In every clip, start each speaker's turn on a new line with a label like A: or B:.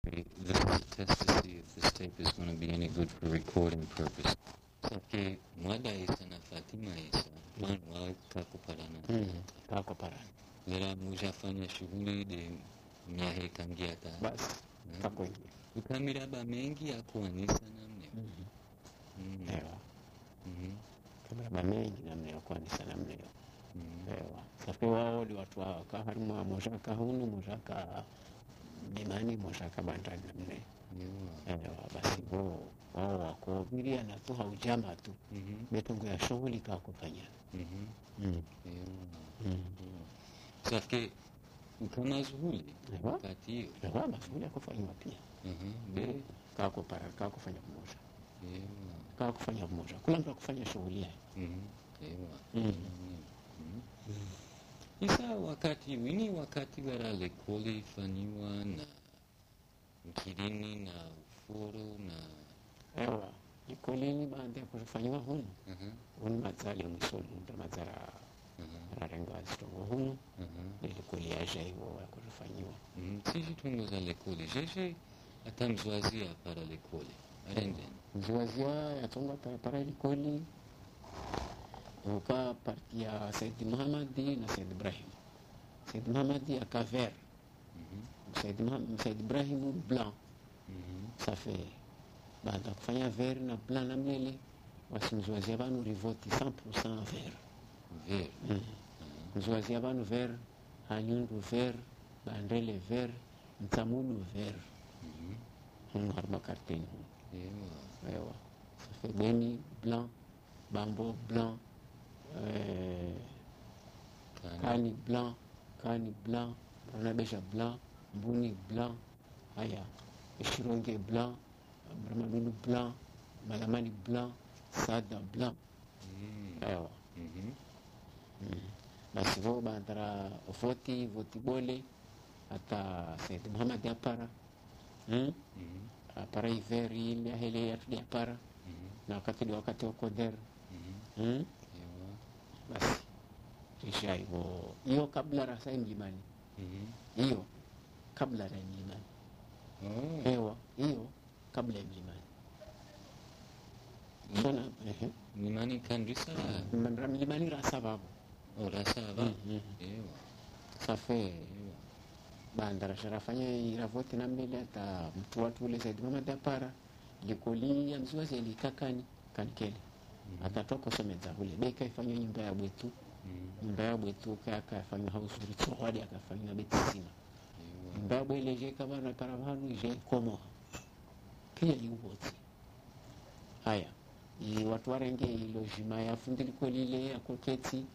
A: This is a test to see if this tape is going to be any good for recording purpose. Sake Mwada Isa na Fatima Isa manu wa kakuparana.
B: Kakuparana.
A: Lera mujafanya shughuli de myahe kangia ta.
B: Basi kakuingia.
A: Ukamiraba mengi ya kuanisa namne.
B: Ewa. Kamiraba mengi namne ya kuanisa namne. Ewa. Sake wao ni watu wa kaharima mojaka hunu mojaka Dimani mojaka bandani namne. Ewa basi wao wako miria na tu haujama tu. Betungu ya shughuli kakufanya.
A: Sake kama zuhuli
B: wakati hiyo mashughuli ya kufanywa pia kakufanya pamoja kakufanya pamoja kula mtu akufanya shughuli yake
A: isa wakati wini wakati wala lekoli fanywa na mkirini na ufuru na
B: ewa likolini baada ya kufanywa hunu hunu mazali mwisoni ndo mazara rarenga zitongo hunu likoli yaja hivo ya kufanyiwa
A: sisi tungoza lekoli jeje hata mzuazia para lekoli arenden
B: mzuazia yatonga para lekoli uka parti ya Said Muhammadi na Said Ibrahim. Said Muhammadi aka vert Said Ibrahim blanc ça fait baada kufanya vert na blanc na mlele wasimzuazia banu rivoti 100% vert mzuazia banu vert hanyundu vert bandele vert mtamudu vert harma karteni ewa ça fait beni blanc bambo blanc kani blanc ranabesha blanc mbuni blanc haya shironge blanc ramadunu blanc malamani blanc sada blanc ewa basi vo bandara voti bole hata Said Muhammad apara apara iveri ile hele ya apara na wakati wa koder basi kisha hiyo kabla rasa mlimani hiyo kabla ya mlimani hewa hiyo kabla ya mlimani
A: sana mlimani kandisa
B: mlimani rasa babo
A: rasa babo ewa
B: safe bandara sharafanya iravoti na mbele hata mtu watu ule Said Muhammad apara likoli ya mzuazi alikakani kanikele atatoka someza ule beka ifanywa nyumba ya bwetu kaka afanywa house ritual akafanywa betisima nyumba ya bwele je kama na paravanu je komo pia ni uboti haya ni watu warenge lojima ya fundi likoli ile ya koketi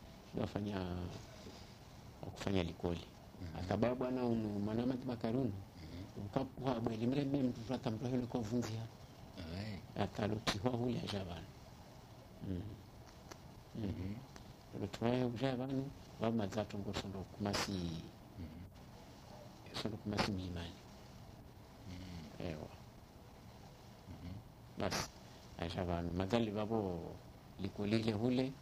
B: kufanya likoli atababu ana mwanama makaruni ukapwa bwele mrembe mtu atamtoa ile kwa vunzia atalutiwa ule ajabana tuwaye ujabanu wamazato ngosondo kumasi mlimani ewa basi ajabanu mazali babo likolile hule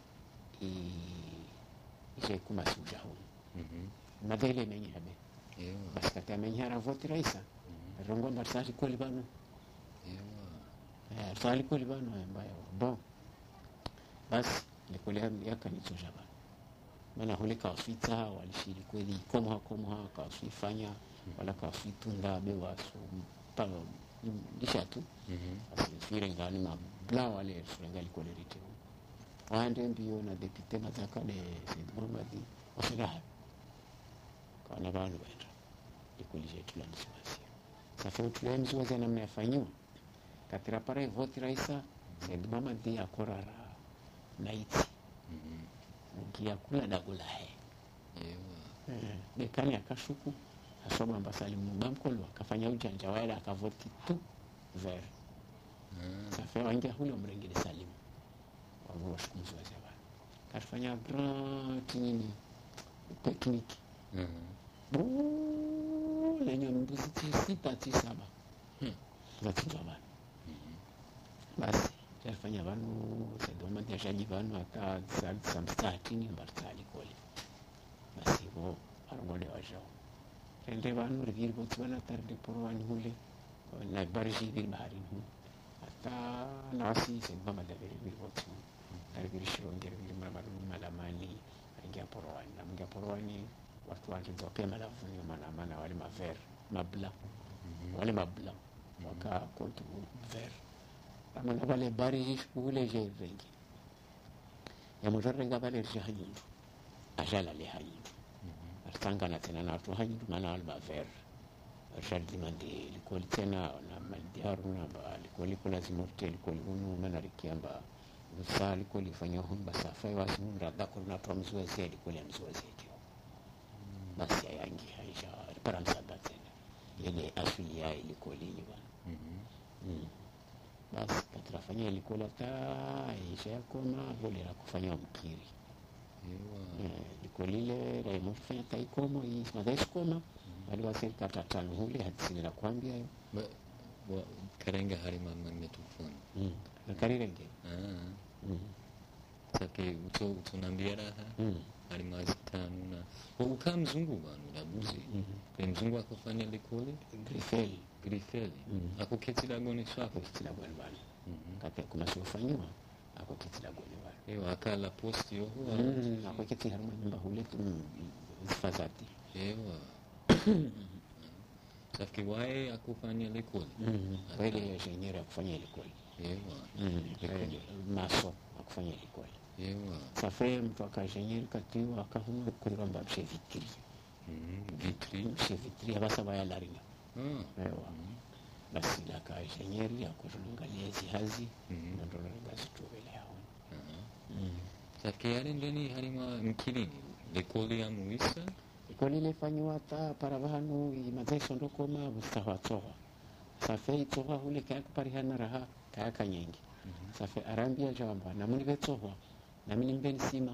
B: ishe kumasi ujahuni madhele menyabe basi kati amenyara voti raisa rongo mbarsali koli banu sali koli banu mbaya bon basi likoli yaka ni tujaba maana hule kafita walishiri kweli komo kafifanya wala kafitunda bewa so palo disha tu asifire ngani na bla wale furenga likoli rite waende mbio na depute na zakale Said Muhammad wasiraha kana banu wenda likoli yetu la msiwasi sasa tulemzwa namna yafanywa katira pare voti raisa Said Muhammad akorara naiti ngia kula dagula he bekani akashuku asoma mbasali mbamkolo akafanya ujanja wala akavoti tu ver safa wangia hulo mrengile salimu wao washukumzi wa jaba kafanya grand nini technique lenye mbuzi 6 zatijaba basi yafanya vanu sedoma jashaji vanu hata samstatini mbartali kole basi bo arongole wajao rende vanu riviri botswana tarde porwani hule na barji bil baharin hu hata nasi sema madabiri bil watu dalibiri shirongere bil malamani aingia porowani watu wanajua pia malavuni maana wale maver mabla wale mabla waka kontu ver ama na wale barji ule je rengi ya mujarrenga bale rjahanyundu ajala le hayindu artangana tena na watu hayindu maana wale maver Rashad Mandi ilikuwa tena na maldiaru na alikuwa liko lazima ilikuwa unu maana rikiamba usa alikuwa lifanya humba safai wasimu radako na toa mzuazi alikuwa ya mzuazi hiyo basi yangi haisha para msada tena ile asili ya ilikuwa lini bwana basi katrafanya ilikuwa hata haisha koma vile la kufanya mkiri ilikuwa lile la mfanya taikomo hii madai koma wale wasiri kata tano hule hadisini la kuambia hiyo
A: karenga hari mama metufoni
B: na karirenge
A: sake utunambia raha hari mazi tano na ukaa mzungu banu nabuzi kwa mzungu akufanya likole grifeli ako ketila goni swako
B: kitila goni bana kate kuma sofanywa ako kitila goni bana
A: ewa akala posti yoho
B: ako kitila nyumba hule zifazati
A: ewa safki wae akufanya likole
B: wale engineer akufanya likole
A: ewa
B: maso akufanya likole
A: ewa
B: safari mtu akajenyeria katiwa akahuma kwamba mshevitri mshevitri abasa bayalarina ewa basi la kajenyeria kuzungalia zihazi na ndo ngazitubele hao
A: safki yale ndeni harima mkilini likole ya muisa
B: ikoli ilefanywa hata para bahanu imazeso ndokoma bustahwatoha safari toha hule kaya kuparihana raha kaya kanyengi safari arambia jamba na muni betoha na mini mbeni sima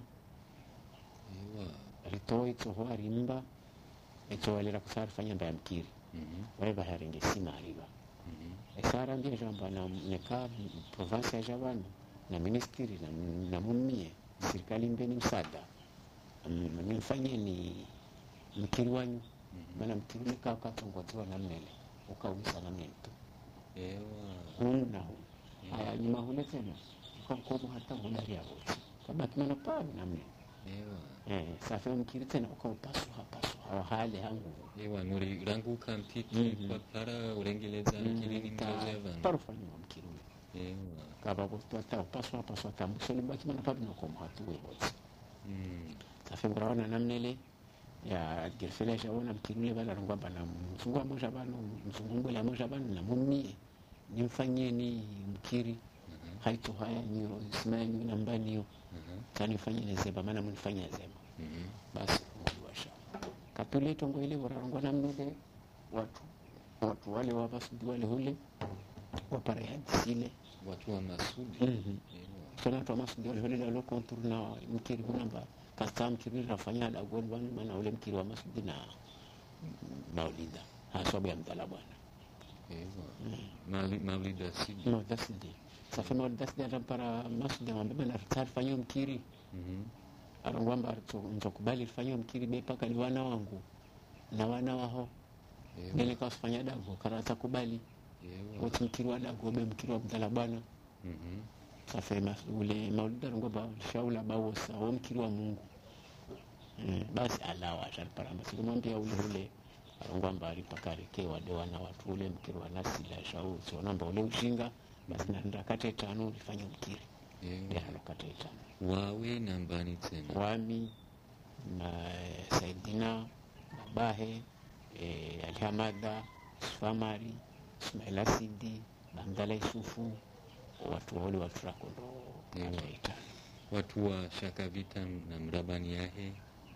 B: ritoa itoho arimba itoho alira kusari fanya mba ya mkiri wale baharinge sima ariba esara ambia jamba na neka province ya jabani na ministeri na mumie serikali mbeni msada mfanye ni mkiri wanyu maana mkiri nika ukatongotiwa na mnele ukawisa na mnele tu na hu haya nyuma hule tena ukakomu hata hulari ya wote kabaki mana pawe na mnele safi mkiri tena ukapasu hali hangu
A: nuri rangu kampiti kwa para urengeleza mkiri ni mkazeva
B: parufanyi wa mkiri ule kaba kutu hata upasu hata mkusoli baki mana pawe na komu hatu wote safi mkurawana na mnele ya gerfele shawana mkirule bala rungwa bana mzungu moja bana mzungu la moja bana na mumie nimfanyie ni mkiri haito haya niyo simani nambani hiyo kanifanyie nezeba maana mnifanyia zema basi mwasha kapule tongo ile warangwa na mnule watu wale wabasudi wale hule wapare hadisile
A: watu wa masudi
B: sana watu wa masudi wale hule la kontur na mkiri hunamba kasta mkiri nafanya dagoni bwana maana ule mkiri wa masudi na maulida hasabu ya mtala bwana
A: maulida sidi
B: safi maulida sidi atampara masudi ambaye na tarifanya mkiri arongwamba nzokubali fanya mkiri be paka ni wana wangu na wana wao nile kasfanya dago karata kubali wote mkiri wa dago be mkiri wa mtala bwana safi ule maulida arongwamba shaula bawosa wa mkiri wa Mungu basi alawa ataripara sikumwambia ule arongwamba alipakarikia wadewana watu ule mkiri wa nasila shau sio namba ule ushinga basi nanda kate tano ulifanya mkiri ndio kate tano
A: wawe nambani tena
B: wami na Saidina Babahe Alhamada Sfamari Ismail Asidi Bandala Yusufu watu wale watu rakondo
A: watu wa Shakavita na mrabani yahe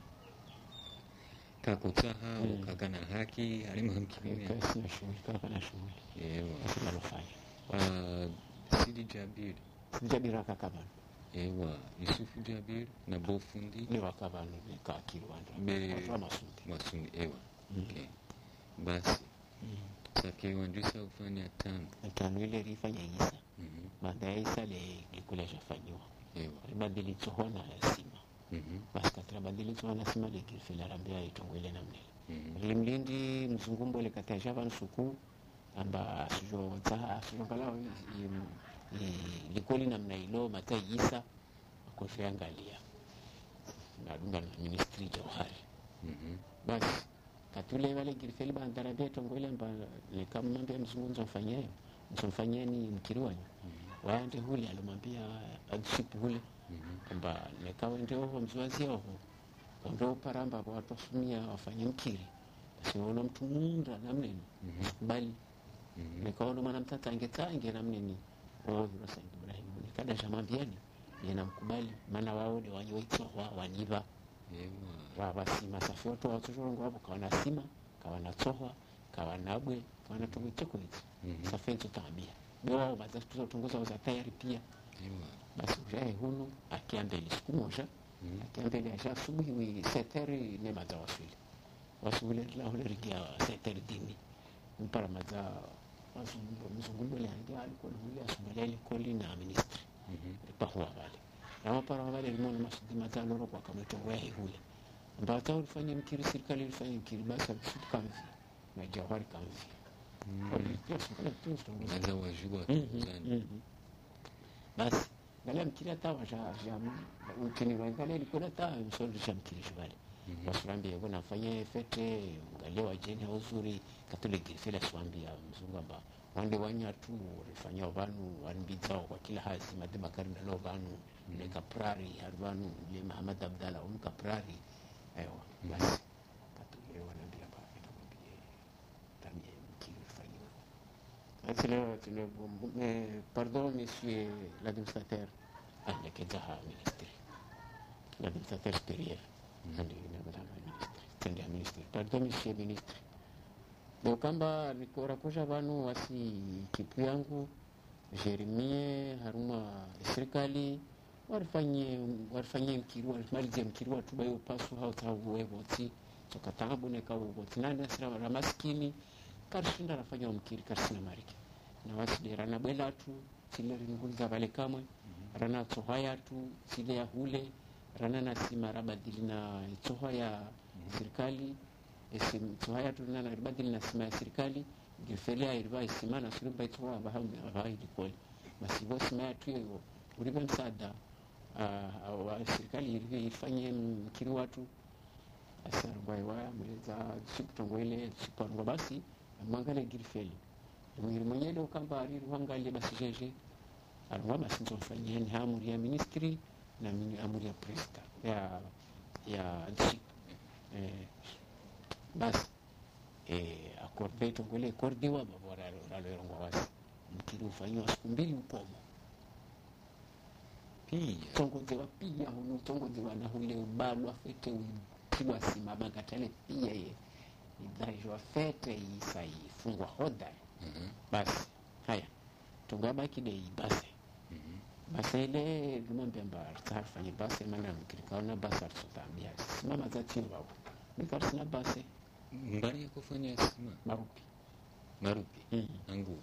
A: kakutaha ukakana haki halima mkimini
B: kasi na shughuli kakana shughuli kasi nalofanya
A: Sidi Jabir
B: akakabana
A: ewa Yusufu Jabir na Bofundi
B: ni wakabana ni kakiri watu wa
A: masundi ewa basi sake wanjusa ufanya
B: tano ile rifanya Isa baada ya Isa likula shafanywa badili tsohona sima basi katra badili tsohona sima likifila rambia itongwele na mnele limlindi mzungumbo le katasha vansuku amba sio balao likoli namna ilo mataisa akoshaangalia na dunga na ministry Johari. Basi katule wale girifeli bandara beto ngole amba ni kama mambo ya mzungumzo mfanyeni mkiriwanyu waende huli alomwambia adship huli kwamba nikawa ndio mzwazi wao ndio paramba kwa watu wasumia wafanye mkiri basi wana mtu munda namneni bali nikaona mwana mtata angetange namneni wao Said Ibrahim nikada jamambiani ninamkubali maana wao ni wanyoitwa waniva wa basima safoto watojongo hapo kwa nasima kwa natoa kwa nabwe kwa natumiteko hizi safenzo tabia ndio baza tutongoza za tayari pia basi ujae hunu akiambele siku moja akiambele aja asubuhi seteri ne maza wasuli la hule rigia seteri dini mpara maza mzungumo le angia alikuwa hule asubuhi koli na ministry pahuwa wale na mpara wale limona masudi maza loro kwa kametongo ya hule mbata ulifanya mkiri serikali ulifanya mkiri basi kamvi na Johari kamvi
A: Naza wajua
B: basi ngale mkiri atawa jamu ukini ngale ilikuwa ta msonde cha mkiri shibali wasambia bwana afanye fete ngale wajeni uzuri katoliki fela swambia mzungamba wande wanyatu rifanya wanu wanbizao kwa kila hasi madema karinda no banu ne kaprari harwanu le Muhammad Abdalla kaprari ayo basi katule wanambia ba itakwambia tabia mkiri pardon, monsieur l'administrateur, l'administrateur supérieur, pardon, monsieur le ministre. Dokamba nikorakusha vanu wasi kipu yangu Jeremie haruma serikali warifanye mkiru walimalize mkiru watuba yo pasu hau weboti sokatambu nekaweboti nani asira ramaskini karshinda rafanya mkiri karsina mariki na waside rana bwela tu sile ringunza vale kamwe rana tsohaya tu sile ya hule rana nasima rabadili na tsohaya serikali esim tsohaya tu na rabadili na sima ya serikali gifelea irba isimana sulimba tsohaya bahamu dikoli masibo sima tu yo uribe msaada wa serikali ifanye mkiri watu asarwaye waya mweza siputongo ile siputongo basi mwangale girifeli mwiri mwenyewe ukamba ariruhangalie basi jeje arwa basi nzofanyia ni amuri ya ministry na amuri ya presta ya nchi basi akorde tongole akorde wa babora ralorongwa wasi mkiri ufanywa siku mbili upomo pia tongozewa pia hunu tongozewa na hule ubalwa fete uipigwa simama katale pia ye idaijwa fete isa ifungwa hoda basi haya tungabaki de basi basi ile lumambe mba tsafanye basi mana mkirikaona basi atsotambia simama za chini wao nikarsina basi
A: mbali ya kufanya sima marupi nguvu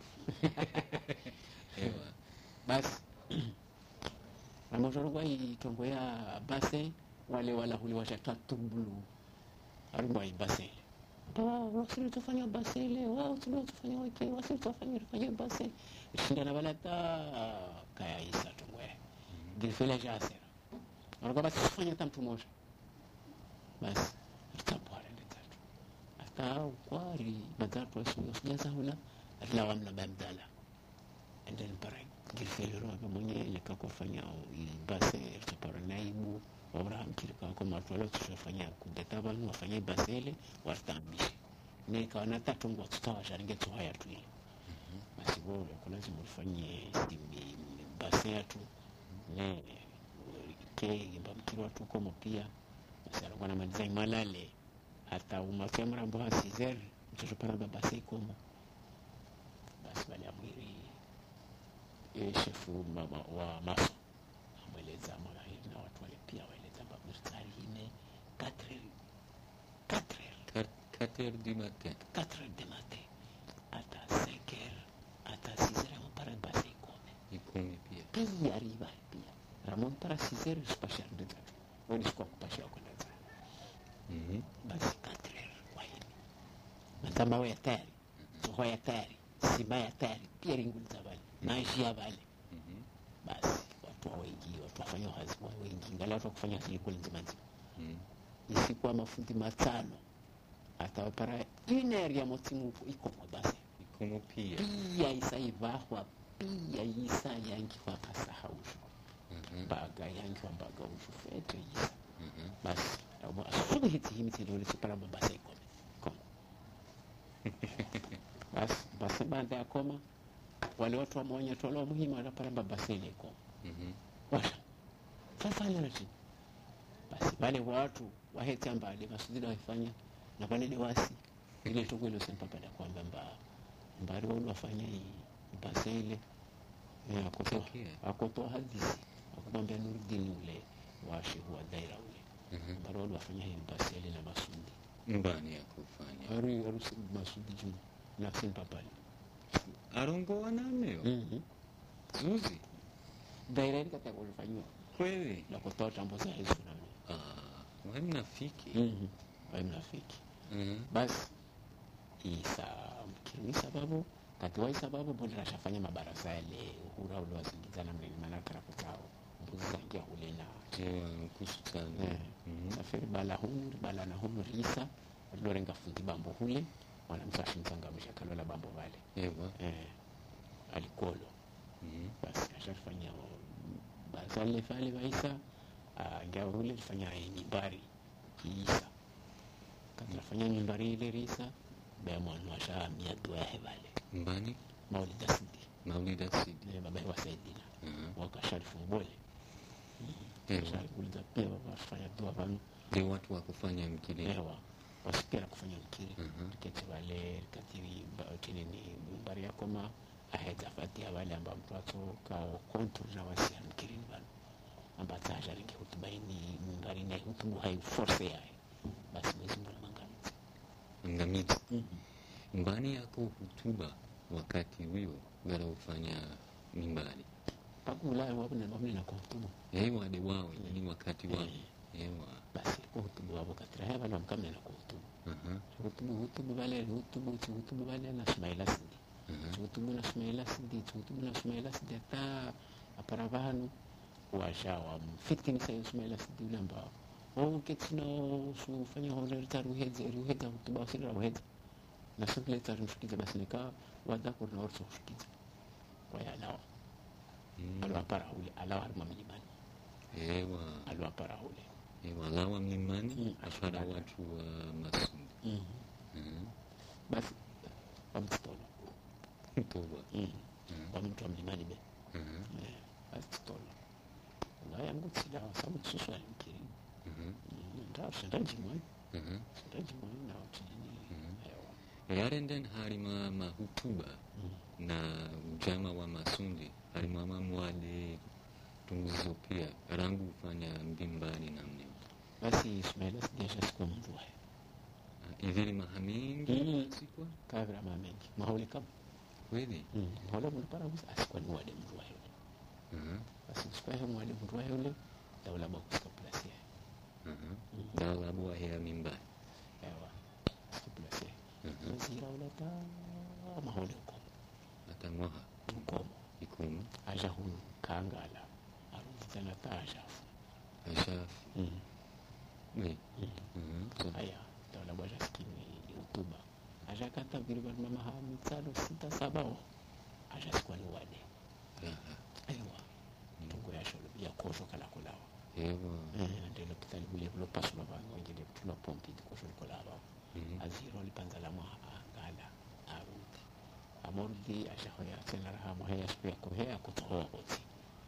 B: ewa basi amojoro kwa itongo ya basi wale wala huli washatatu bulu arumba basi wasiri tufanya basi ile wao tunafanya wiki wasiri tufanya basi shindana balata kaya isa tungwe gifela jasera anakuwa basi tufanya tamtu moja basi tutapora ndetatu hata kwari badatu wasijaza huna la wamna bamdala and then para gifela roho mwenye nikakofanya basi tutapora naibu Abraham kilikuwa kama watu wale tushafanya kudeta banu wafanye basele watambishe nika na tatu ngo tutawasha ningeto haya tu ile basi bora kuna lazima ufanye stimi basele tu ne ke mbamkiro watu kama pia basi alikuwa na maliza malale hata umafemra mbo hasizer mtashopana basi koma basi bali amwiri shefu mama wa maso ameleza mara hii na watu wale pia mstari ine
A: 4 du matin
B: ata 5h ata 6h para basi
A: ikome pia
B: arriba pia ramon para 6h spashar de tatu wani kwa kupasha kwa ndata basi 4h kwa hivi matamba wa tayari so ya tayari simaya tayari pia ringuliza vale najia vale basi watu wengi watu wafanya kazi kwa wengi ngala watu kufanya silikuli nzima nzima isikuwa mafundi matano atawapara iner ya motimu iko kwa basi
A: ikomo pia
B: isa ivahwa pia isa yangi kwa kasahausho baga yangi kwa baga usho fete isa basi asubuhi hiti himiti ndio sipara mabasa ikome koma basi baada ya koma wale watu wamonya tolo muhimu wanapara mabasa ile koma wala fafanya nati basi wale watu waheti ambale masudida waifanya na panele wasi ile toko ile sempa pada kwamba mbari wao wafanya hii basa ile akotoa hadithi akamwambia Nuruddin ule wa shehu wa daira ule mbari wao wafanya hii basa ile na masudi
A: mbani ya kufanya
B: harusi masudi juu na sempa pale
A: arongo wanameo zuzi
B: daira ile kata kulifanywa
A: kweli
B: na kutoa tambo za hizo na
A: wewe mnafiki
B: wewe mnafiki basi isa mkini sababu katiwa sababu mbona nashafanya mabarasa yale uhura ule wasingizana mlini maana karafu zao mbuzi zangia ule na
A: kusutana
B: safari bala na hunu risa lorenga fundi bambo hule wanamsashi msangamisha kalola bambo vale alikolo basi ashafanya bazale fale baisa ngao ule alifanya mimbari Isa katrafanya mimbari ile Isa baya mwana washa miadua ya hebale
A: mbani Maulida Sidi
B: ne baba wa Saidina wakasharifu mbole shari kuliza pia wafanya dua vanu
A: ni watu wa kufanya mkili
B: ewa wasikera kufanya mkili kete wale katiri tini ni mimbari ya koma aheza fatia wale amba mtu atoka kontur na wasi ya mkili vanu ambata ajaringi hutubaini mbari na hutubu hai force yae basi mwezi mbona
A: mangamizi mbani yako hutuba wakati huyo gara ufanya mimbari
B: paku ulaya wabuna na kuhutubu
A: hewa de wawe ni wakati wawe hewa
B: basi kuhutubu wabo katira hewa na mkamna na kuhutubu hutubu bale na Sumaila Sindi hutubu na Sumaila Sindi hata aparavanu washawa mfitini sayo Sumaila Sindi ule ambao ketina sufanya honerita ruheza hutuba wasira ruheza na sukile tarimshikiza basi nika wadako na orso shikiza kwa ya alawa alwa para ule alawa harma milimani alwa para ule
A: alawa milimani ashara watu wa Masudi
B: basi wamtolo kwa mtu wa milimani be basi tolo nga yangu tsila sabu tsusu alimkiri ndaji mwani na utini
A: yarenden harima mahutuba na ujama wa Masundi harima mamwale tunguzo pia rangu ufanya mbimbani na mneo
B: basi Ismaila sijasha sikuwa mvua
A: hivili mahamingi sikuwa
B: kavira mamengi mahole kama
A: kweli
B: mahole mnapara wisa asikuwa ni wade mvua yule basi sikuwa hiyo mwade mvua yule daula bakusika plasi
A: daula buwa hea mimbani
B: ewa plasi zira ulata mahole ukomo
A: atangoha ikomo
B: aja huyu kaangala aruzitana ta ajafu haya daula bwaja sikini utuba aja kata viriba mama hamitsalo 6-7 aja sikuwa ni wade ewa tungo ya sholo ya kosho kala kulawa ndelo kitali bule bulo pasula bango ngile tuna pompi kosho kolawa aziro lipanzala mwa angala arudi amordi ashahoya tena rahamo haya siku ya kuhea kutoa oti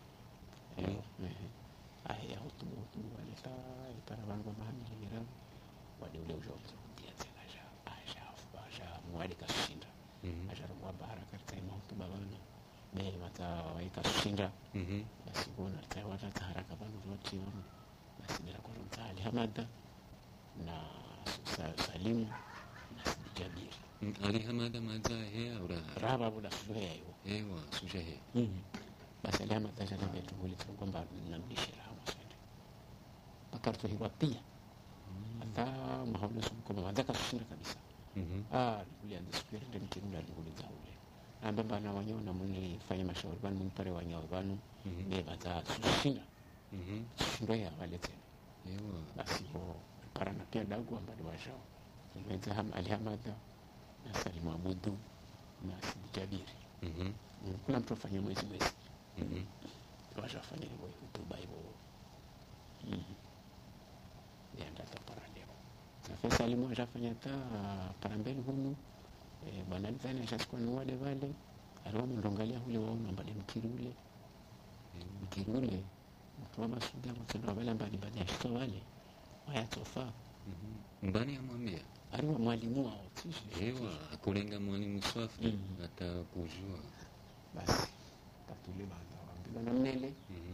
B: ahia hutubu waleta itara bango mahali ngira wade ule ujobu kudia tena asha mwadi kashinda asha rumwa bahara katika ima hutuba bana be mata waika shinda basi kuna tawata taharaka bana roti wanu basi bila kwa mtali Hamada na Salimu na Sidi Jabiri
A: Ali Hamada maza hea ura
B: raba bula suhea hiyo
A: ewa suja hea
B: basi Ali Hamada jana betu huli kwamba namdishi rahama sende bakarto hiwa pia hata mahaula sumu kwa madaka kushinda kabisa nikulia ndisipiri ndio mkirunda nikuliza ule ambamba na wanyo na muni fanya mashauri banu mpare wanyo banu beba za sushinda ndo ya wale tena basi bo para na pia dagu ambali wajao mweza Alihamada na Salimu Abudu na Sidi Jabiri kuna mtu afanya mwezi wajafanya hivyo hutuba hivyo yandata para leo sasa Salimu wajafanya ta para mbele hunu bwana Alzani ashasikuwa ni wale wale aliwa mndongalia hule waona mbali mkirule mtu wa masuga mtendo wale mbali baada ya shito wale waya tofa
A: mbani ya mwambia
B: aliwa mwalimu wao
A: ewa akulenga mwalimu swafi hata kujua
B: basi tatule banda wambila na mnele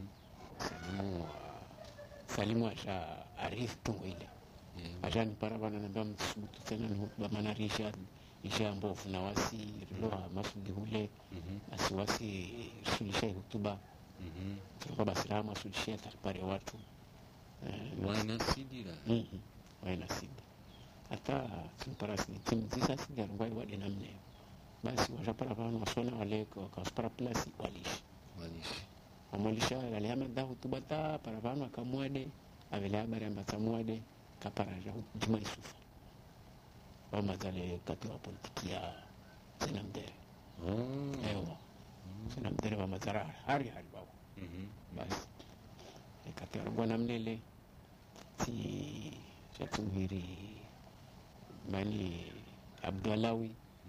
B: Salimu asha arifu tungo ile aja ni para bana nambia mtisubutu tena ni hutuba mana isha mbofu na wasi riloha masugi hule asiwasi sulisha hutuba kwa basiramu asulisha taripare watu
A: wainasidira
B: wainasidi hata simparasi timzisa singarungwai wade namne basi wajapara bana wasona wale wakasupara plasi walishi wamalisha Alihamada hutuba ta para bana wakamwade avele habari ambata mwade kaparaja Juma Isufa wamazale kati wa politiki ya Senamdere ewa Senamdere wamazara hari babu basi kati ya rugwa namnele si shatumhiri mani Abdullawi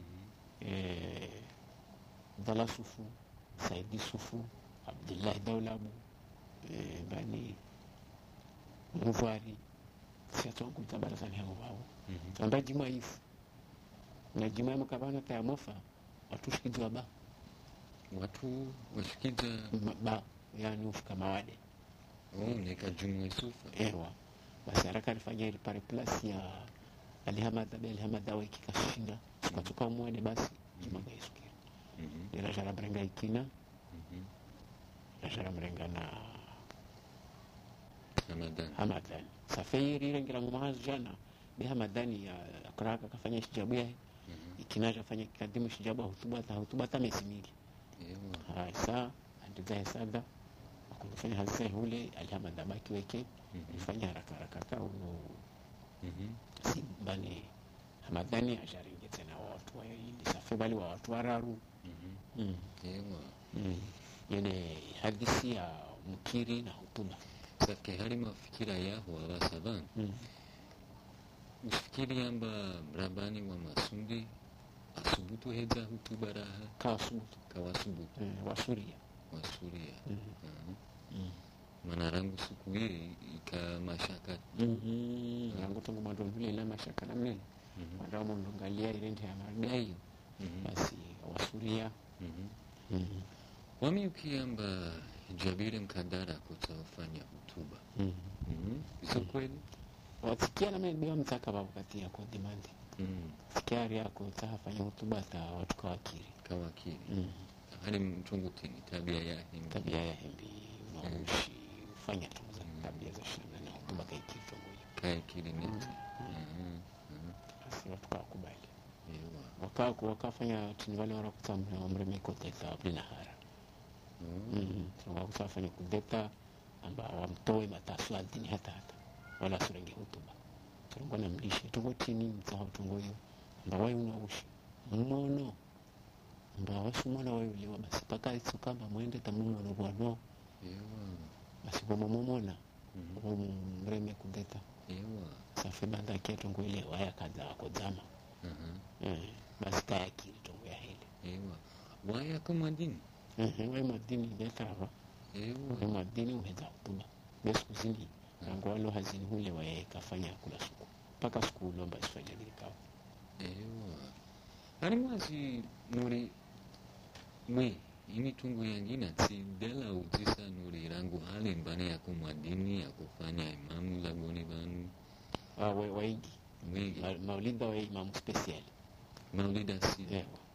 B: Dala Sufu Saidi Sufu Abdullahi Daulabu mani Mufari siato kutabara sana hao wao amba Juma Ifu na Juma mkabana ta mofa watu shikizwa ba
A: watu washikiza
B: ba yani ufika mawade
A: nika Juma Isufa
B: ewa basi haraka alifanya ile pare plus ya Alihamada wiki kashinda tukatoka mwade basi Juma gaisukira ila jara brenga ikina jara brenga na Hamadani safari rangira mwazo jana bi Hamadani ya karaka kafanya shijabu yake ikinaja fanya kadimu shijabu hutuba ta mesimili saa ndiza sada akufanya hazisa hule Alihamada baki weke ifanya haraka kao si bani Hamadani ajaringe tena watu wa ili safari bali wa watu wararu yene hadithi ya mkiri na hutuba
A: sake hali mafikira yaho abasaban ufikiri yamba rabani wa masundi asubutu heza hutuba raha kawasubutu
B: wasuria
A: manarangu siku hii ika mashaka
B: rangu tongo madondule ila mashaka na mnene madamu mlungalia ile ndia ya margayo basi wasuria
A: wami ukiamba Jabiri Mkandara kutafanya hutuba iso kweli
B: watikia na mimi mtaka babu kati ya kwa demand fikari yako utafanya hutuba ta watu kawakiri hali mchungu tini tabia ya himbi maushi fanya tu tabia za shida na hutuba kaikiri niti basi watu wakubali wakafanya tini wale warakutamna wamreme kote ta blina hara wakafanya kudeta amba wamtoe matasu altini hata wala surenge hutuba turungo na mlishi tungo chini mtaho tungo hiyo amba wae unaushi mmono amba wasu mwana wae uliwa basi paka isu kama mwende tamumono bwano basi kwa mmona mreme kudeta safi banda kia tungo ile waya kaza wako zama basi kaya kiri tungo ya hili
A: waya kama dini
B: wewe madini ndetava wewe madini uheza hutuba basi kuzini nango walo hazini hule wae kafanya kula siku paka siku lomba isifanya nilikawa
A: hari mwazi nuri mwe ini tungu yangina dela uzisa nuri rangu hali mbane ya kumadini ya kufanya imamu lagoni banu
B: waigi maulida wa imamu special
A: maulida si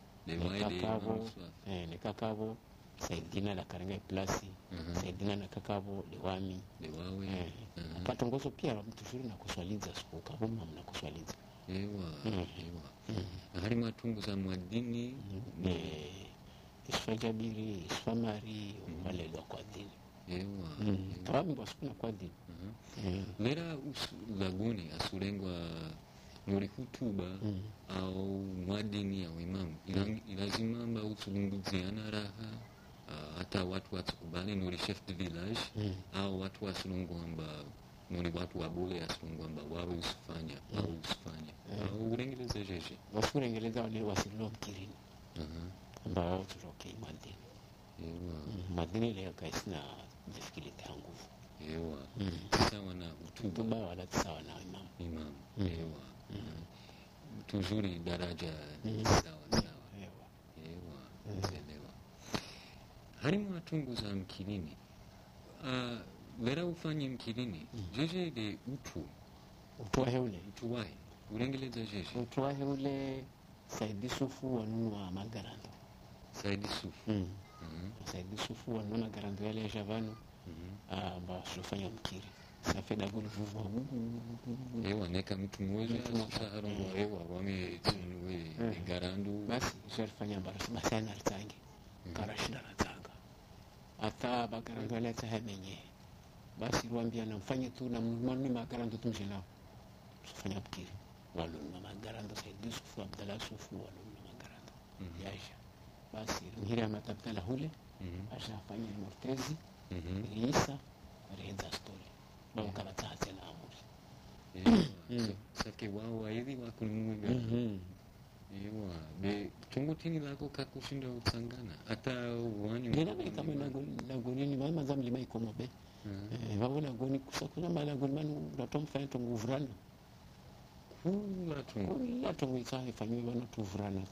B: nekakavo saidina la karanga plasi saidina na kakavo lewami patongozo pia mtu shuri na kuswaliza siku kavuma mna kuswaliza
A: hari matungu za mwadini
B: isfajabiri isfamari walelwa kwa dini
A: ewa
B: tawambo sikuna kwa dini
A: lera laguni asulengwa nuri hutuba au mwadini au imamu ilazimamba utsulunguziana raha hata watu watukubali nuri chef de village au watu wasulungwamba nuri watu wabule asulungwamba wawe usifanya au usifanya au urengeleza jeje
B: wasurengeleza wale wasililo mkirini ambao turoke mwadini mwadini leo kaisina jifikilite nguvu
A: sawa na
B: utuba wala sawa na
A: imamu ewa tuzuri daraja sawa zelewa harimu watungu za mkirini vera ufanye mkirini jeje de
B: utuwahe ule
A: utuwahe urengeleza jeje
B: utuwahe ule Saidi Sufu wanunua magarando
A: Saidi Sufu
B: Saidi Sufu wanunua magarando yale ya javano ambao sulufanya mkiri safeda guluvuva
A: ewa neka mtu mmoja saharongo ewa wame tinuwe garandu
B: basi sharfanya barasi basi anartangi karashida natanga hata bagarandu yale tahamenye basi ruambia na mfanye tu na mnunue magarandu tumshinao sulufanya mkiri walununua magarandu Saidi Sufu Abdalla Sufu walununua magarandu yasha basi mhira matabtala hule ashafanya mortezi Isa reza story bao kala tete na amuri
A: sake wao hivi wakununua ewa be tungutini lako kakushinda utsangana hata wanyu
B: nina kama na gonini mama zamli mai komo be wabona goni kusakuna mala goni manu ratomfanya tunguvurana kula tungu ikahe fanywe wana tuvurana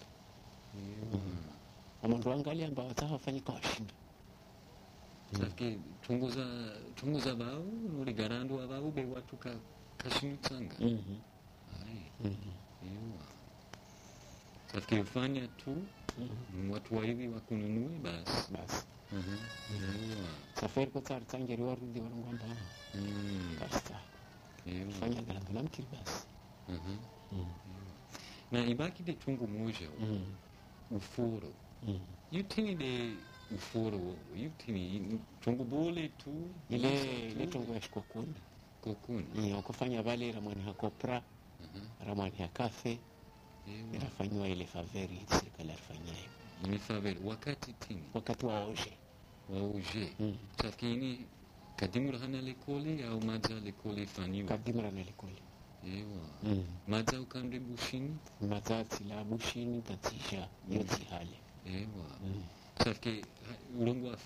B: amandu angalia ambao atafanya kwa shinda
A: sake tunguza bao nuri garandu abao be watu kashinutsanga ewa sake ufanya tu watu wa hivi wakununue basi ewa
B: safari kwa tsari tsangeri warudi warungwamba basta fanya garandu na mkiri basi
A: na ibaki de tungu moja ufuro yutini de ufuro yutini tungu bole tu
B: ile tungu ya shikokuni wakufanya vale ramani hakopra ramani hakafe inafanywa ile faveri serikali afanyayo
A: ni faveri wakati
B: waoje
A: sakini kadimura hana lekoli au maza lekoli fanyiwa
B: kadimura na lekoli
A: ewa maza ukande bushini
B: maza tila bushini tatisha yoti hale
A: ewa sake ulongo wa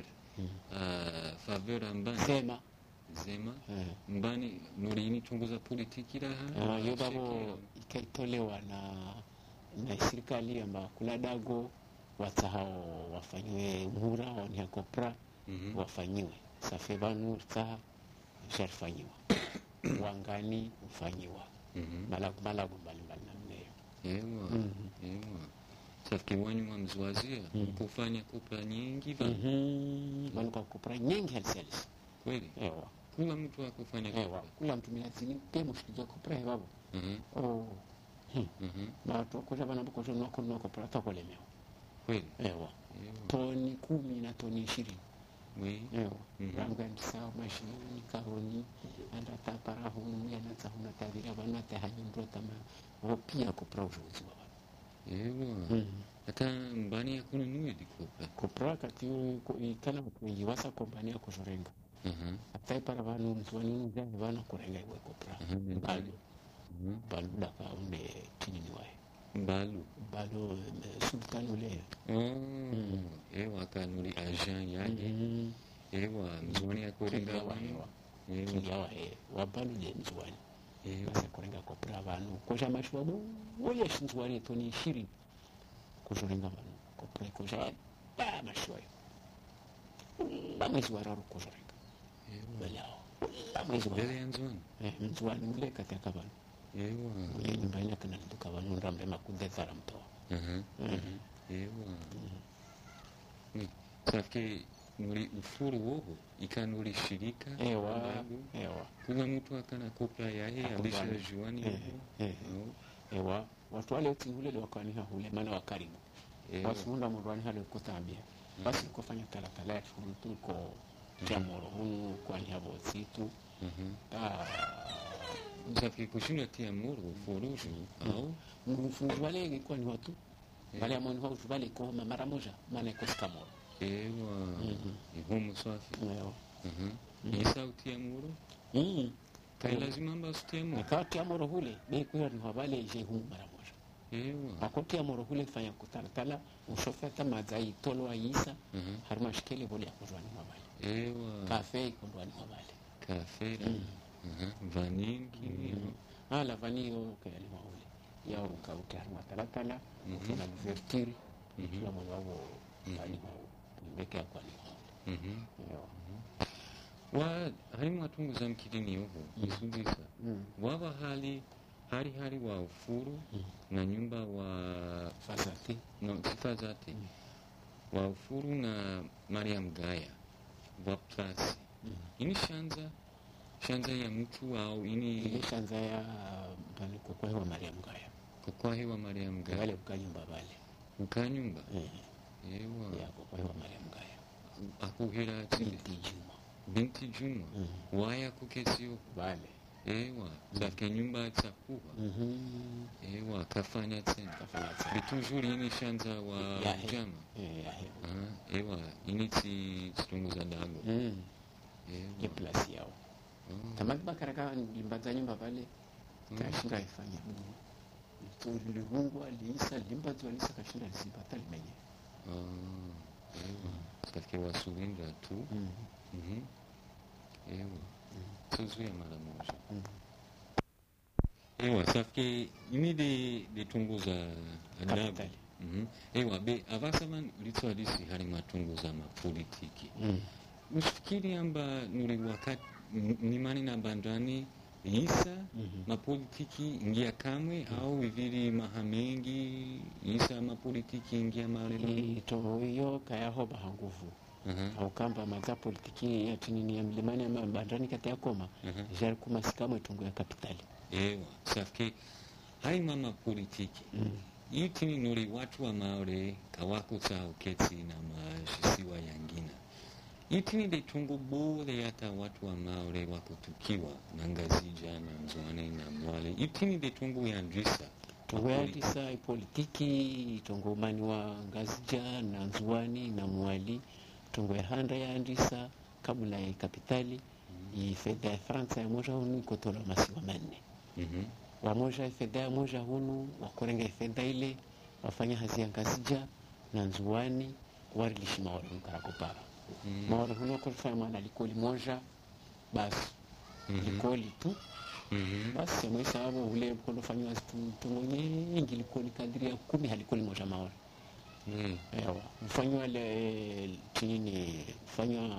A: faveur ambani zema mbani nurini chunguza politiki raha
B: yo babo ikaitolewa na serikali amba kula dago watahao wafanyiwe muhura wani hakopra wafanyiwe safe banu taha sharfanyiwa wangani ufanyiwa malagu mbalimbali namneyo
A: ewa safiki wanyu wa mzwazia kufanya kopra nyingi
B: wanu kwa kopra nyingi halisalisi
A: kweli
B: ewa
A: kula mtu akufanya
B: ewa kula mtu milazini pemo shikizo kopra ewa na tukoja bana bukojo noko kopra takolemewa
A: kweli
B: ewa toni 10 na toni 20 ewa rangani sawa mashini karoni anda tapara hunu yana tahuna tadira bana tahanyindro tama pia kopra ujuzi wa
A: ewa hata mbani ya kununue di
B: kopra kati ikana kuiwasa kompani ya kuzorenga hata para vanu mzwani nzani vana kurenga iwe kopra balu daka unde chini niwae balu sultani ule
A: ewa kanuri ajan yake ewa mzwani ya kurenga
B: kiyawa wabalu je mzwani basa kurenga kopra vanu koja mashwabu wole shinzwani toni 20 kuzorenga vanu kopra koja mashwayo la mwezi wa raru kuzorenga balao la mwezi wa
A: nzwani
B: mzwani ule katika vanu
A: ewa
B: mwenye nyumba ina kana nduka vanu ndambe makudethara mtoa
A: ewa safike nuri ufuru woho ikanuri shirika
B: ewa
A: kuna mtu akana kopra yahe alisha juani
B: ewa watu wale uti hule wakaniha hule maana wakaribu basi munda murwani hali kutambia basi kufanya talatala ya shuru tu ko jamoro hunu kwa ni habo situ
A: Safi kushinda tia muru furuju au
B: mfungu wale kwa ni watu wale amoni hao wale kwa mara moja maana iko skamoro
A: ewa ihumu safi isa utia muru kai lazima amba utia muru
B: kati ya moro hule bei kwa ni wale je humu mara moja akoti ya moro hule fanya kutalatala ushofeta mazai tolo aisa harma shikele vole ya kujwani wale kafe kundwani wale
A: kafe vaningi
B: la vanio kaya ni maule ya ukauta harma talatala na ouverture kila mwana wao bali mbeke kwa ni
A: wa harimu atungu za mkidini huko nisundisa waba hali wa ufuru na nyumba wa
B: fazati
A: no fazati wa ufuru na Mariam Gaya wa plasi ini shanza ya mtu au ini
B: shanza ya bali kwa hewa Mariam Gaya
A: kwa hewa Mariam Gaya
B: wale ukanyumba wale
A: ukanyumba
B: ewa ya kwa hewa Mariam Gaya
A: akuhira binti Juma waya kukesio
B: wale
A: ewa zake nyumba tsakuwa ewa kafanya tena bitujuri ini shanza wa jama ewa ini tsitunguza dago
B: ya plasi yao tamaki bakaraka limbaza nyumba pale kashinda ifanya tulihungu aliisa limbaza alisa kashinda lisipata limenye
A: ewa zake wasulinda tu ewa tuzu ya mara moja ewa safke ini de tunguza adabu ewa be avasaman litso hadisi hari matunguza mapolitiki usifikiri amba nuri wakati nimani na bandani isa mapolitiki ingia kamwe au viviri mahamengi isa mapolitiki ingia marelo
B: to hiyo kaya hoba nguvu au kamba maza politiki ya chini ya mlimani ama bandani kati ya koma jari kumasikamo itungu ya kapitali
A: ewa safke hai mama politiki itini nuri watu wa maore kawako sao keti na majisiwa yangina itini de tungu bure hata watu wa maore wakutukiwa na ngazija na mzwane na mwale itini de tungu ya ndrisa
B: tungu ya ndrisa politiki tungu mani wa ngazija na mzwani na mwali tungu ya handa ya ndrisa kabula ya kapitali ifedha ya Fransa ya moja hunu ikotola masiwa manne wamoja ifedha ya moja hunu wakorenga ifedha ile wafanya hazi ya ngazija na mzwani warilishi maore mkarakopara maore hunu kufanya maana likoli moja basi likoli tu basi ya mwesa wabo ule mkono fanywa tungo nyingi likoli kadiri ya 10 halikoli moja maore ewa mfanywa le chini mfanywa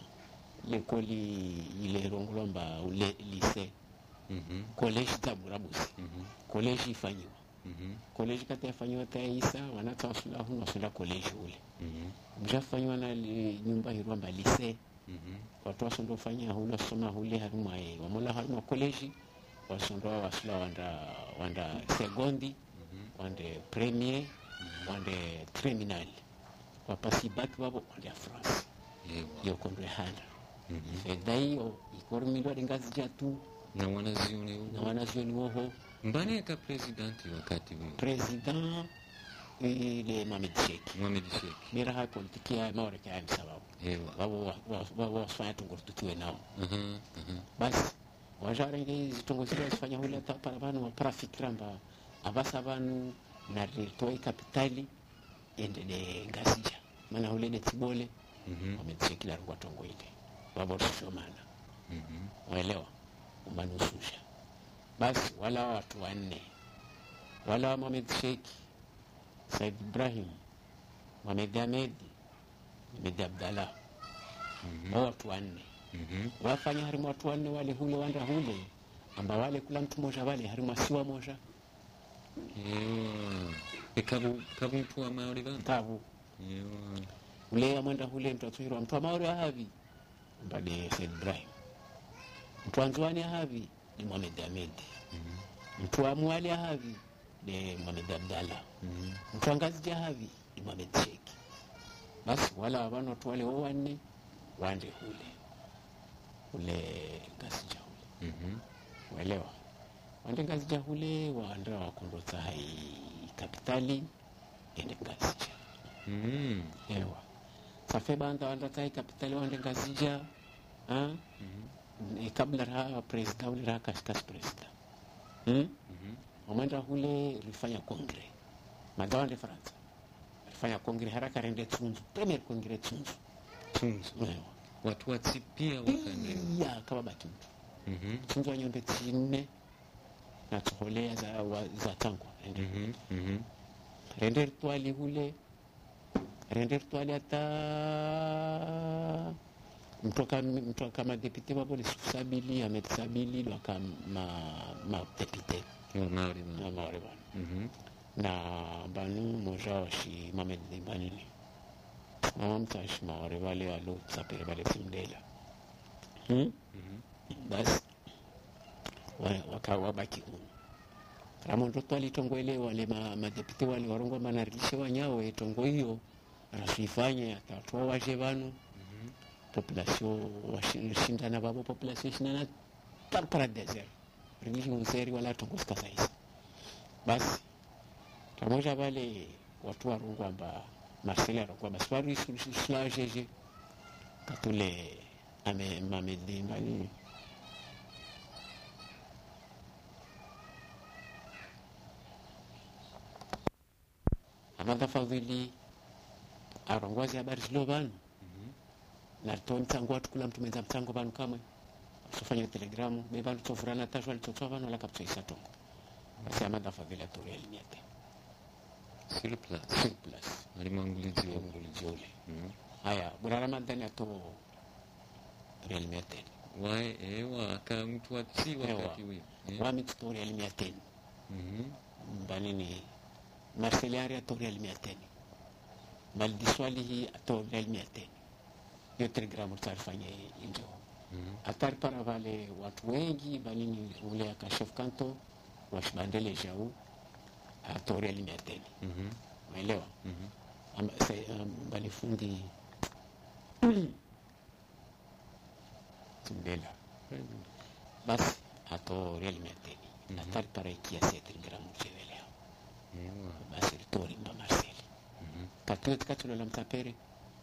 B: lekoli ile rongolomba ule lise college taburabusi college ifanywa college kati yafanywa taisa wanata wasula hunu wasula college ule mjafanywa na nyumba hirwamba lise watu wasondo fanya hula soma hule haruma wamola haruma college wasondo wasula wanda secondi wande premier wande terminal wapasi baki wabo wande France yo kondwe handa fedha hiyo ikorumilwa ngazi jatu
A: na wanazioni woho mbane ka presidenti wakati huo
B: president ile Mohamed Sheikh mira ha politiki ya maore kwa msababu wao wasifanya tungurututiwe nao basi wajarenge zitongozira zifanya hula para banu wa parafikramba abasa banu na retoi kapitali endele ngasija maana hule ne tibole wametsekila kwa tongo ile wabo tushomana waelewa umanususha basi wala watu wanne wala Mohamed Sheikh Said Ibrahim Mohamed Ahmed Mohamed Abdallah watu wanne wafanya harimu watu wanne wale hule wanda hule amba wale kula mtu moja wale harimu siwa moja
A: kabu mtu wa maori bana
B: kabu ule amanda hule mtu atuhirwa mtu wa maori havi mbade Said Ibrahim mtu anzwani havi ni Mohamed Ahmed mtu wa mwali havi ni Mohamed Abdallah mtu angazi havi ni Mohamed Sheikh. Basi wala wavanu watu wale wanne wande ule ngasija ule waelewa wande ngasija ule waandra wakondotsa hai kapitali ende ngasija ewa safe banda wanda tai kapitali wande ngasija kabla raha president ule raha kashkas president wamenda ule rifanya kongre madawande Faransa rifanya kongre haraka rende tsunzu premier kongre tsunzu
A: watu watsipia wakane
B: ya kama batu tsunzu wanyonde tsine na tsoholea za tangwa rende rituali ule rende rituali hata mtu kama depute wabo lisufsabili ametsabili waka ma depute maori na banu moja washi Mohamed Banini mama mtashi maori wale walo sapere wale simdela basi wabaki Ramondo twali tongo ile wale madepite wale warongo manarilishe wanyawe tongo hiyo rasifanye atatoa waje banu population washindana babo population shindana para desert religion useri wala tongo skasa basi pamoja wale watu warongo amba Marcel arongo basi wari sula jeje katule ame mamedi mbali amanda fadhili arongwazi habari zilo banu na tonta ngwatu kula mtu mwenza mtango banu kamwe usifanye telegramu bebanu tofurana tashwa litotwa banu wala kapsa isatongo basi amanda fadhili atoriel niate
A: sur place alimanguliji
B: ule haya bwana Ramadhani ato real niate
A: wae ewa ka mtu watsi wakati wewe
B: wami tutorial niate banini Marceliari atorial niate Maldiswali hii atorial niate yo telegramu tarifanya injo atari para vale watu wengi banini ule akashef kanto washbandele jau atorial niate umeelewa balifundi tumbela basi atorial niate atari para ikiasi telegramu chevelea basi ritori mba Marcel katulet katulola mtapere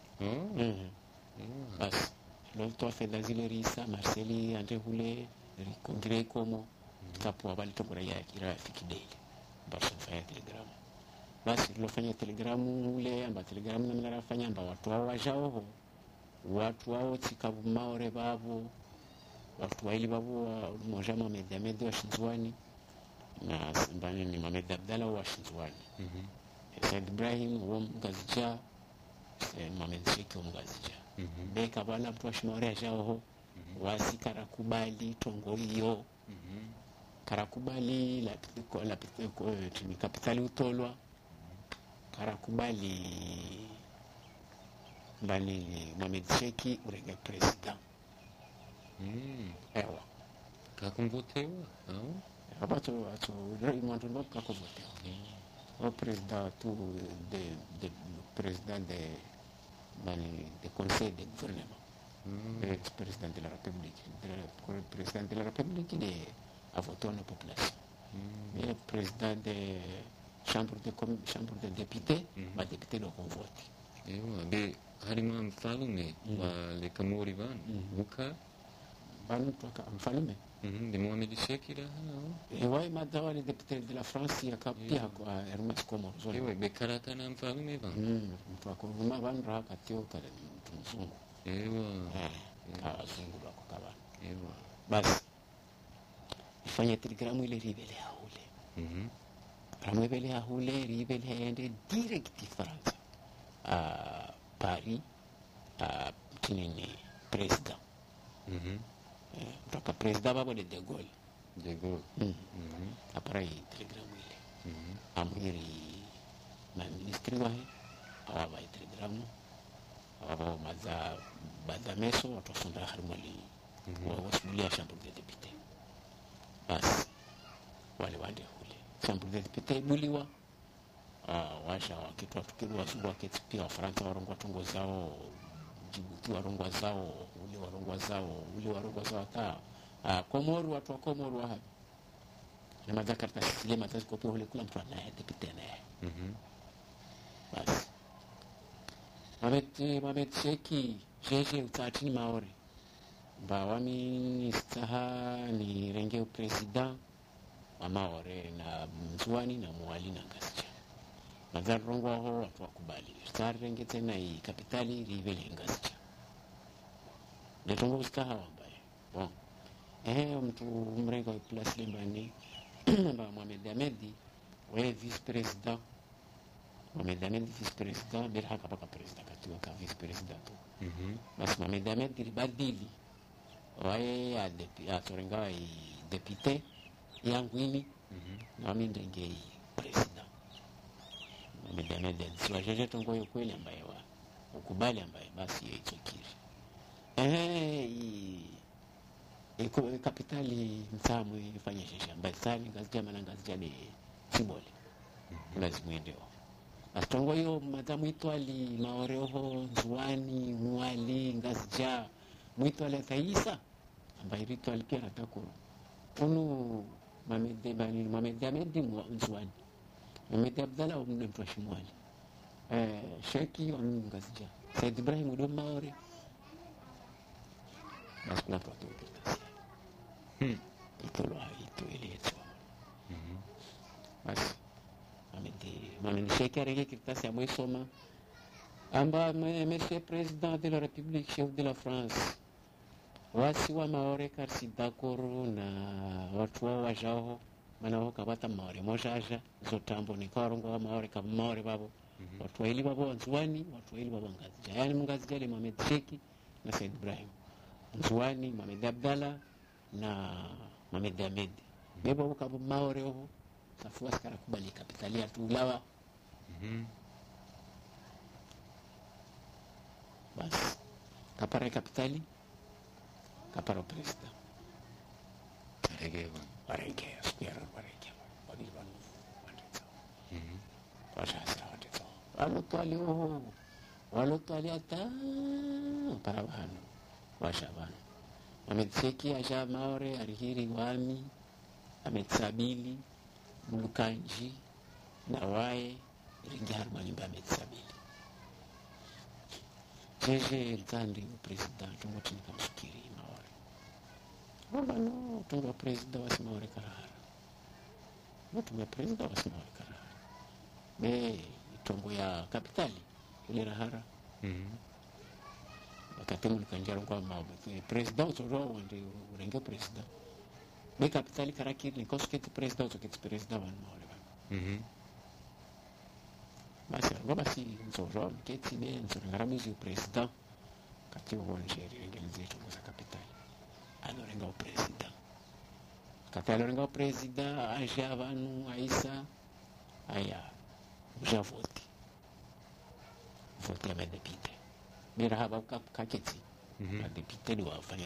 B: basi lolto afedha zile risa Marceli ande hule rikongire komo tapo abali tongora ya kira fikidele basi fanya telegramu basi lofanya telegramu ule amba telegramu na mnarafanya amba watu hao wajao watu hao tikabu maore babo watu waili babo moja Mohamed wa Shinzwani na mbani ni Mohamed Abdalla wa Shinzwani Said Ibrahim wa Mgazija Mohamed Sheikh wa Mgazija beka bana mtu ashimore jao wasi karakubali tongo hiyo karakubali la tuni kapitali utolwa karakubali mbani Mohamed Sheikh urega president ewa
A: kakumvotewa au
B: abato mwandu ndo kakumvotewa o president tu de president de conseil de gouvernement président de la République président de la République a voté la population mais président de chambre de députés ma député no convote
A: ewa be harima mfalume wa le kamori van buka
B: banu toka mfalume
A: de Mohamed Sheikh ila
B: ewa madawa le député de la France yakapia kwa Hermes Komoro zone
A: ewa be karata na mfalume van
B: mtu akoma van raka tio kale mzungu ewa zungu lako kabana
A: ewa
B: basi fanya telegramu ile ribele haule ramwebele haule ribele ende direct France Paris tinini president toka president babo de Gaulle après telegramu ile amwiri ma ministri wahe awa telegramu awa maza badameso watofunda harmali wasubulia chambre de député basi wale wande hule chambre de député buliwa washa wakitu watukiri wazungu waketi pia Wafaransa warongwa tongo zao, Jibuti warongwa zao, ule warongwa zao hata Komoru, watu wa Komoru wa hapi na madhaka tasile matazi kopia ule kula mtu anaye depite naye. Basi Mohamed Sheki jeje utatini maore ba wami istaha ni renge upresida wa maore na Mzwani na Muali na Ngasja madhara rongwa ho watu wakubali stari renge tena hii kapitali rivele Ngasja letongo istaha wambaye bon mtu mrenga wa plus limbani ba Mohamed Ahmedi we vice president Mohamed Ahmed vice president berhaka paka president katiwa ka vice president tu basi Mohamed Ahmed ribadili wae atorenga depute yangu ini na mimi ndenge president Mohamed Ahmed sio jeje tongo yo kweli ambaye wa ukubali ambaye basi yeye chokiri iko kapitali mtamu ifanye shesha ambaye sani Ngasja na Ngasja ni Sibole lazima ndio atongo yo madamu itwali maoreho Nzwani Muali Ngasja mwitwali Thaisa ambaye ritwali pia natakuru unu Mohamed Ahmed Nzwani Mohamed Abdallah umne mtwashi Muali Sheki wa Ngasja Said Ibrahim udo maore basi kuna watu ito ile yetu basi Mohamed Sheki arenge kirtasi ya mwesoma amba monsieur président de la République chef de la France wasi wa maore karsi dakoro na watu wao wajao mana wao kabata maore mojaja zotambo ni karongo wa maore kama maore babo watu waili babo Nzwani watu waili babo Ngasja yani Ngasja ile Mohamed Sheki na Said Ibrahim Nzwani Mohamed Abdallah na Mohamed Ahmed bebo kama maore ho safu askara kubali kapitali ya tulawa basi kapara kapitali kapara president arege aspira arege wadiban wadizo washasa wadizo walotwali ata para bano washabano Mohamed Sheki aja maore arihiri wami ametsabili Mulukanji na wae ringi harmani mba ametsabili jeje ntandi president tumoti nikamshikiri maore wala no tunga president wasi maore karahara tunga president wasi maore karahara me itongo ya kapitali ile rahara wakati Mulukanji kwa mawe president utoro wende urenge president me kapitali karakiri ni kosketi president uketi president wan maore basi basi nzoro mketi be nzoro ngaramuzi president kati wa Nigeria ngelize tongo za kapitali anorenga president kati alorenga president aja abantu aisa aya uja vote ya madepite mira haba kaketi madepite ni wafanya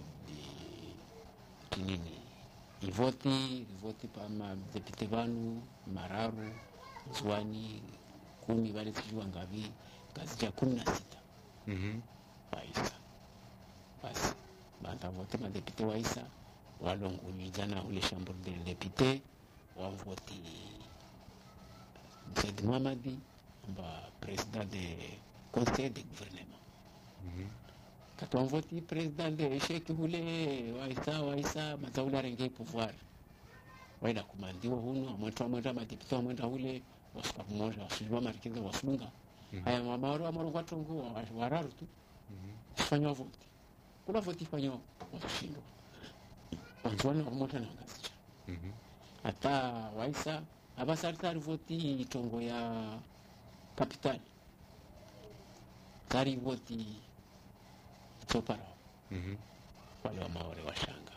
B: kinini ivoti pa madepite vanu mararu Nzwani 10 wale sijua ngavi Ngasja 16 waisa basi banda vote madepite waisa walongulizana ule chambre de député wa vote Said Mohamadi amba président de conseil de gouvernement katwa vote président de Sheki ule waisa mazaula renge pouvoir waida kumandiwa huno amwenda madepite amwenda ule wasipa mmoja wasijua marikiza wasunga haya mamaoro amoro kwa tongo wararu tu fanywa vote kuna vote fanywa washindo Nzwani wa mmoja na Ngasja hata waisa abasalitari vote tongo ya kapitali kari vote chopara wale wa maore washanga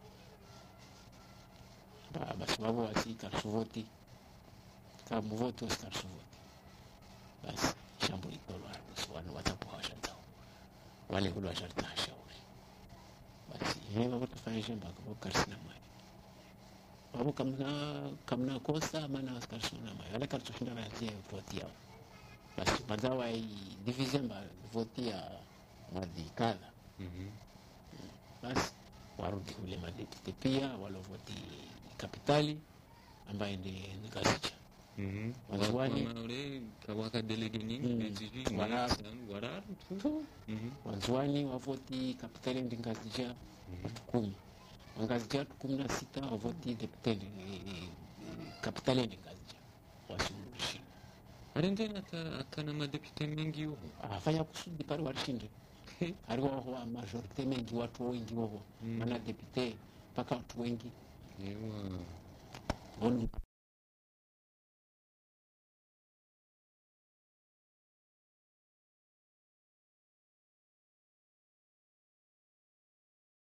B: basi wabo wasika suvoti kama vote wasika suvoti basi shambuli tolwa Nzwani watapo washanga wale kule washarta shauri basi hewa kutafanya shamba kwa karsi na mai abo kamna kosa maana askashona mayo ala kartushinda na je voti yao basi bazawa hii division ba voti ya madikala basi warudi ule madepite pia walovoti kapitali ambaye ndi Ngazija wanzuani
A: ule kawaka delege nyingi zivi wararu tu
B: wanzuani wavoti kapitali ndi Ngazija watu 10 Ngazija watu 16 wavoti depute kapitali ndi Ngazija wasuluhishi
A: arendena akana madepite mengi huko
B: afanya kusudi pale walishinde aliwa wa majorite mengi watu wengi wao maana depute mpaka watu wengi
A: ewa
B: Onu